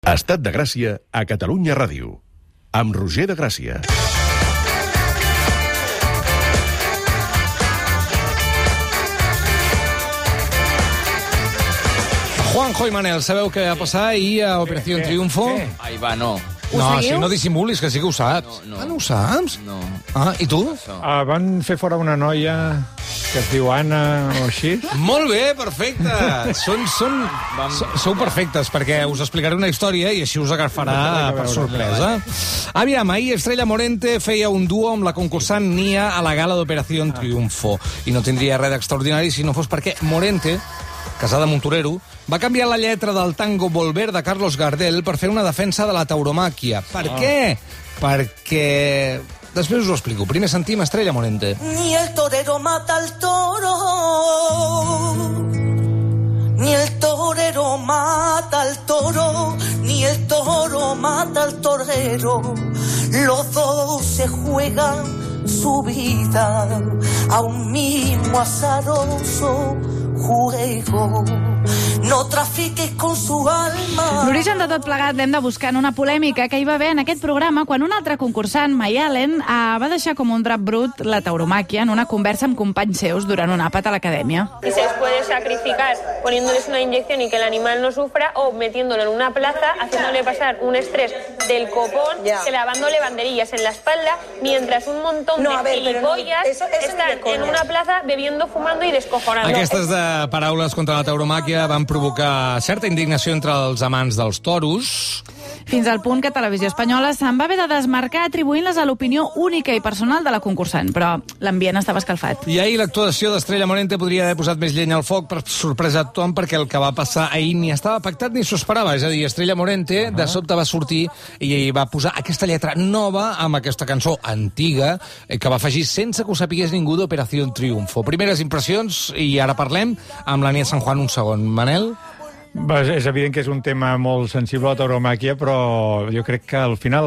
Estat de Gràcia a Catalunya Ràdio, amb Roger de Gràcia. Juanjo i Manel, sabeu què va passar ahir a Operació Triunfo? Ai, va, no. No, si no dissimulis, que sí que ho saps. No. Ah, no ho saps? No. Ah, i tu? Van fer fora una noia que es diu Anna o així. Molt bé, perfecte. Sou perfectes, perquè us explicaré una història i així us agafarà per sorpresa. Aviam, ahir Estrella Morente feia un duo amb la concursant Nia a la gala d'Operació Triunfo. I no tindria res d'extraordinari si no fos perquè Morente, casada amb un torero, va canviar la lletra del tango Volver de Carlos Gardel per fer una defensa de la tauromàquia. Per què? Perquè... Després us ho explico. Primer sentim Estrella Morente. Ni el torero mata al toro, ni el torero mata al toro, ni el toro mata al torero. Los dos se juegan su vida a un mismo azaroso juego. No trafiques con su alma. L'origen de tot plegat l'hem de buscar en una polèmica que hi va haver en aquest programa quan un altre concursant, Mayalen, va deixar com un drap brut la tauromàquia en una conversa amb companys seus durant un àpat a l'acadèmia. Y se les puede sacrificar poniéndoles una inyección y que el animal no sufra, o metiéndolo en una plaza, haciéndole pasar un estrés del copón, clavándole banderillas en la espalda, mientras un montón de gilipollas están en una plaza bebiendo, fumando y descojonando. Aquestes paraules contra la tauromàquia van provocar certa indignació entre els amants dels toros. Fins al punt que Televisió Espanyola se'n va haver de desmarcar atribuint-les a l'opinió única i personal de la concursant, però l'ambient estava escalfat. I ahir l'actuació d'Estrella Morente podria haver posat més llenya al foc per sorpresa a tothom, perquè el que va passar ahir ni estava pactat ni s'ho esperava. És a dir, Estrella Morente de sobte va sortir i va posar aquesta lletra nova amb aquesta cançó antiga que va afegir sense que ho sapigués ningú d'Operació Triunfo. Primeres impressions, i ara parlem amb la Nia San Juan un segon. Manel? És evident que és un tema molt sensible a la tauromàquia, però jo crec que al final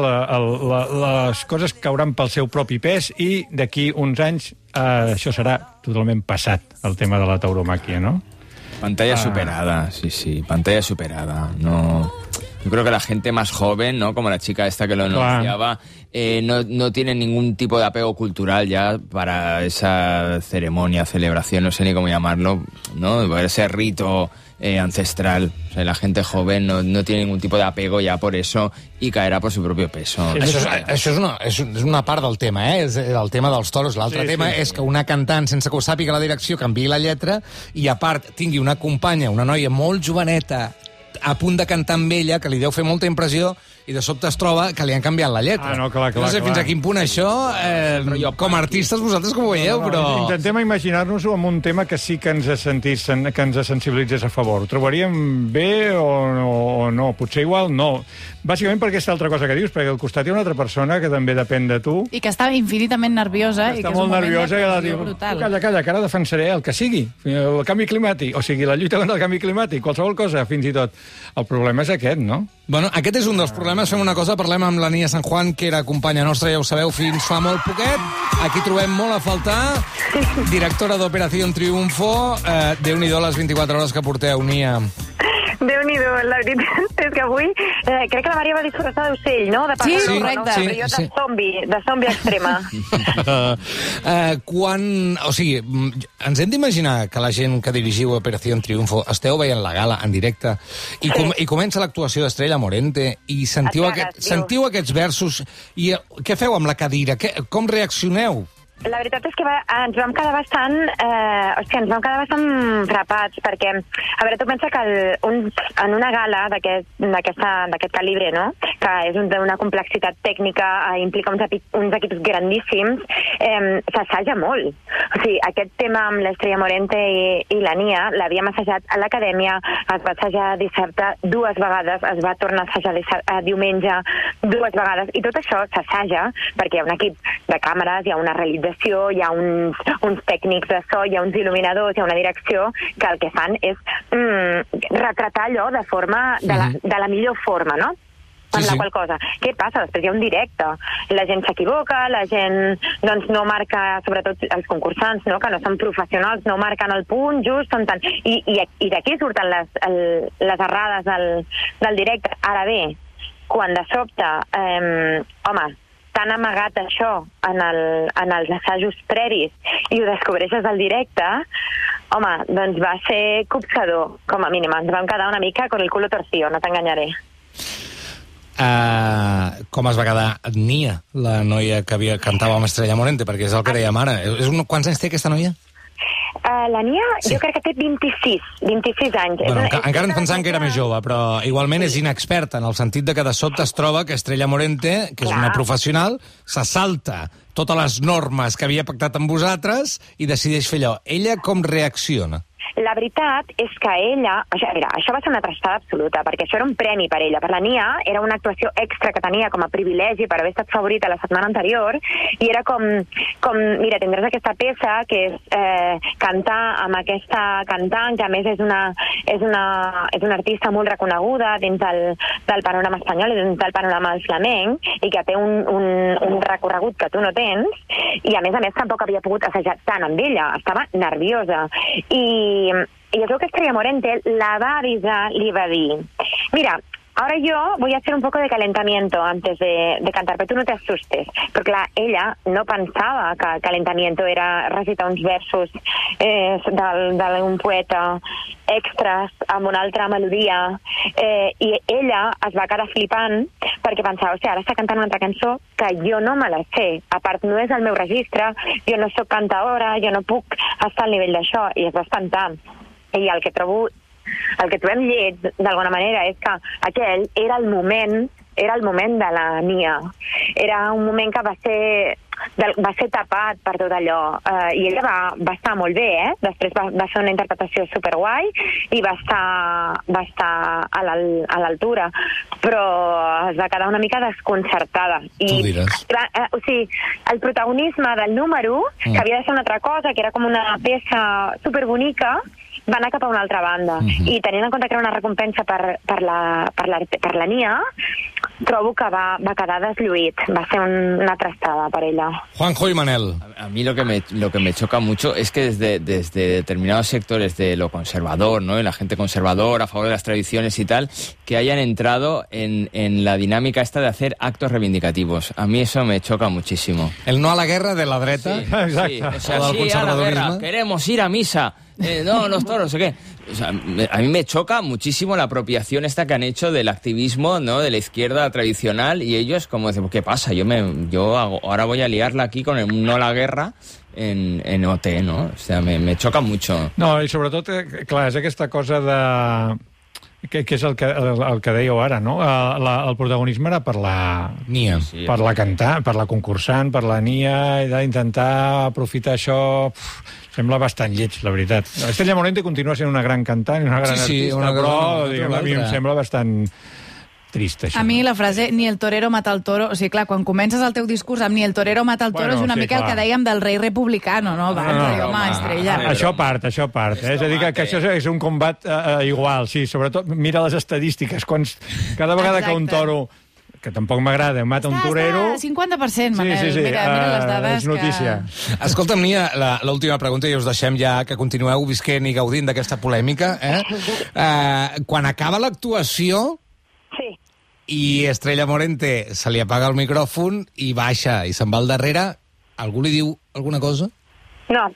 les coses cauran pel seu propi pes i d'aquí uns anys això serà totalment passat, el tema de la tauromàquia, ¿no? Pantalla superada, sí, pantalla superada. No... Yo creo que la gente más joven, ¿no? Como la chica esta que lo anunciaba, no tiene ningún tipo de apego cultural ya para esa ceremonia, celebración, no sé ni cómo llamarlo, ¿no? Para ese rito ancestral. O sea, la gente joven no tiene ningún tipo de apego ya por eso y caerá por su propio peso. Això és una part del tema, és el tema dels toros. L'altre tema és que una cantant, sense que ho sàpiga la direcció, canviï la lletra i, a part, tingui una companya, una noia molt joveneta, a punt de cantar amb ella, que li deu fer molta impressió, i de sobte es troba que li han canviat la lletra. No, clar. No sé fins a quin punt això, com a artistes, vosaltres com ho veieu, però... Intentem imaginar-nos-ho amb un tema que sí que ens sensibilitzés a favor. Ho trobaríem bé o no? Potser igual no. Bàsicament per aquesta altra cosa que dius, perquè al costat hi ha una altra persona que també depèn de tu. I que està infinitament nerviosa. Està molt nerviosa i diu, calla, que ara defensaré el que sigui, el canvi climàtic, o sigui, la lluita contra el canvi climàtic, qualsevol cosa, fins i tot. El problema és aquest, no? Bueno, aquest és un dels problemes. Fem una cosa, parlem amb la Nia San Juan, que era companya nostra, ja ho sabeu, fins fa molt poquet. Aquí trobem molt a faltar. Directora d'Operació Triunfo. Déu-n'hi-do les 24 hores que porteu, Nia. Déu-n'hi-do, la veritat és que avui crec que la Maria va disfressar d'ocell, no? De sí, correcte. No? Però jo de zombi extrema. O sigui, ens hem d'imaginar que la gent que dirigiu Operació Triunfo esteu veient la gala en directe i comença l'actuació d'Estrella Morente i sentiu aquests versos i què feu amb la cadira? Com reaccioneu? La veritat és que ens vam quedar bastant frapats, perquè, a veure, tu pensa que en una gala d'aquest calibre, no?, que és d'una complexitat tècnica, implica uns equips grandíssims, s'assaja molt. O sigui, aquest tema amb l'Estrella Morente i la Nia l'havíem assajat a l'acadèmia, es va assajar dissabte 2 vegades, es va tornar a assajar diumenge 2 vegades, i tot això s'assaja perquè hi ha un equip de càmeres, hi ha una realització, hi ha uns tècnics de so, hi ha uns il·luminadors, hi ha una direcció que el que fan és retratar allò de la millor forma, no? amb la qual cosa. Què passa? Després hi ha un directe. La gent s'equivoca, la gent doncs, no marca, sobretot els concursants, no? Que no són professionals, no marquen el punt just on tant... I d'aquí surten les errades del directe. Ara bé, quan de sobte, t'han amagat això en els assajos previs i ho descobreixes al directe, doncs va ser copsador, com a mínim. Ens vam quedar una mica con el culo torcido, no t'enganyaré. Com es va quedar Nia, la noia que cantava amb Estrella Morente, perquè és el que dèiem ara. Quants anys té aquesta noia? La Nia, jo crec que té 26 anys. Bueno, encara ens pensàvem que era més jove, però igualment és inexperta, en el sentit de que de sobte es troba que Estrella Morente, que és una professional, se salta totes les normes que havia pactat amb vosaltres i decideix fer allò. Ella com reacciona? La veritat és que ella... Mira, això va ser una trastada absoluta, perquè això era un premi per ella. Per la Nia era una actuació extra que tenia com a privilegi per haver estat favorita la setmana anterior, i era com mira, tindràs aquesta peça que és cantar amb aquesta cantant, que a més és una artista molt reconeguda dins del panorama espanyol i dins del panorama del flamenc, i que té un recorregut que tu no tens, i a més tampoc havia pogut assajar tant amb ella, estava nerviosa. Y yo creo que Estrella Morente la va a avisar, le iba a decir, mira, ahora yo voy a hacer un poco de calentamiento antes de cantar, pero tú no te asustes, porque ella no pensava que el calentamiento era recitar uns versos d'un poeta extras amb una altra melodia, i ella es va quedar flipant perquè pensava, ara està cantant una altra cançó que jo no me la sé, a part no és el meu registre, jo no sóc cantadora, jo no puc estar al nivell d'això, i es va espantar. I el que trobem lleig, d'alguna manera, és que aquell era el moment de la Nia. Era un moment que va ser tapat per tot allò. I ella va estar molt bé, Després va fer una interpretació superguai i va estar a l'altura. Però es va quedar una mica desconcertada. Tu diràs. El protagonisme del número, que havia de ser una altra cosa, que era com una peça superbonica, va anar cap a una altra banda. I tenint en compte que era una recompensa per la Nia, trobo que va quedar deslluït. Va ser una trastada per ella. Juanjo y Manel. A mí lo que me choca mucho es que desde determinados sectores de lo conservador, ¿no? La gente conservadora, a favor de las tradiciones y tal, que hayan entrado en la dinámica esta de hacer actos reivindicativos. A mí eso me choca muchísimo. El no a la guerra de la dreta. Sí, exacto. O sea, sí a la guerra, queremos ir a misa. No, los toros, no sé qué. O sea, a mí me choca muchísimo la apropiación esta que han hecho del activismo, ¿no? De la izquierda tradicional, y ellos como dicen, ¿qué pasa? Ahora voy a liarla aquí con el no a la guerra en OT, ¿no? O sea, me choca mucho. No, i sobretot, clar, és aquesta cosa de... que és el que dèieu ara, no? El protagonisme era per la Nia. Per la cantant, per la concursant, per la Nia, i d'intentar aprofitar això... Sembla bastant lleig, la veritat. Estrella Morente continua sent una gran cantant i una gran artista, però a mi em sembla bastant trist, això. A mi la frase ni el torero mata el toro... O sigui, clar, quan comences el teu discurs amb ni el torero mata el toro és una mica el que dèiem del rei republicano, no? Home, Estrella. Això part. És a dir, que això és un combat igual, sí. Sobretot, mira les estadístiques. Cada vegada que un toro... que tampoc m'agrada, mata un torero... 50%, Manel. Sí. Mira les dades. És notícia. Escolta'm, Nia, l'última pregunta, i us deixem ja que continueu visquent i gaudint d'aquesta polèmica. Quan acaba l'actuació... Sí. I Estrella Morente se li apaga el micròfon i baixa i se'n va al darrere, algú li diu alguna cosa? No.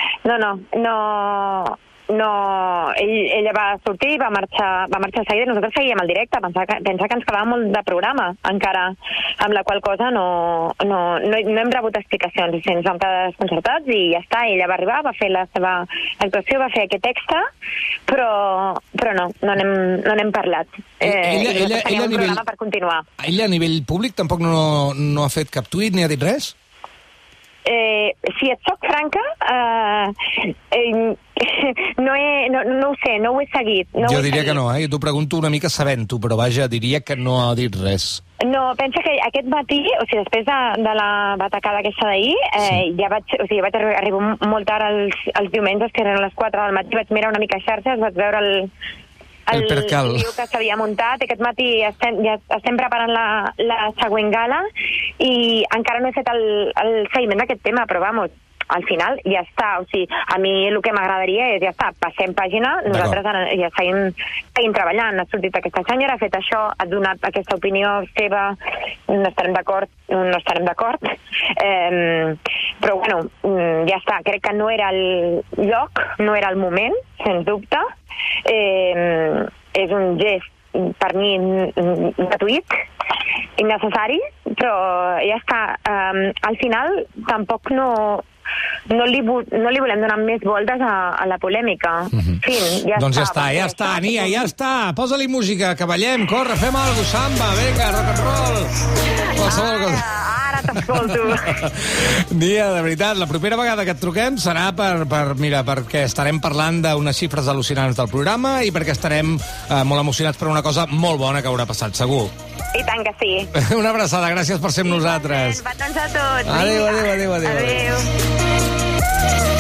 Ella va sortir, va marxar de seguida. Nosaltres seguíem el directe, pensar que ens quedava molt de programa encara, amb la qual cosa no hem rebut explicacions, ens vam quedar desconcertats i ja està. Ella va arribar, va fer la seva actuació, va fer aquest extra, però no n'hem parlat. Ella teníem un programa per continuar. Ella a nivell públic tampoc no ha fet cap tuit ni ha dit res? Si et soc franca, no ho sé, no ho he seguit. Jo diria que no, Jo t'ho pregunto una mica sabent-ho, però vaja, diria que no ha dit res. No, pensa que aquest matí, o sigui, després de la batacada aquesta d'ahir, ja vaig arribar molt tard els diumenges, que eren les 4 del matí, vaig mirar una mica xarxes, vaig veure El percal. lío que s'havia muntat. Aquest matí ja estem preparant la següent gala i encara no he fet el seguiment d'aquest tema, però vamos, al final ja està. O sigui, a mi el que m'agradaria és, ja està, passem pàgina, nosaltres ara ja seguim treballant. Ha sortit aquesta senyora, ha fet això, ha donat aquesta opinió seva, no estarem d'acord. Però bueno, ja està. Crec que no era el lloc, no era el moment, sens dubte. És un gest per mi gratuït, innecessari, però ja està. Al final tampoc no li volem donar més voltes a la polèmica. Fin, ja doncs està. Ja està, Nia, ja està. Posa-li música, que ballem, corre, fem alguna cosa, samba, vinga, rock and roll. Qualsevol cosa. Ara t'escolto. Nia, de veritat, la propera vegada que et truquem serà perquè estarem parlant d'unes xifres al·lucinants del programa i perquè estarem molt emocionats per una cosa molt bona que haurà passat, segur. I tant que sí. Una abraçada, gràcies per ser amb nosaltres. Petons a tots. Adéu. Adéu.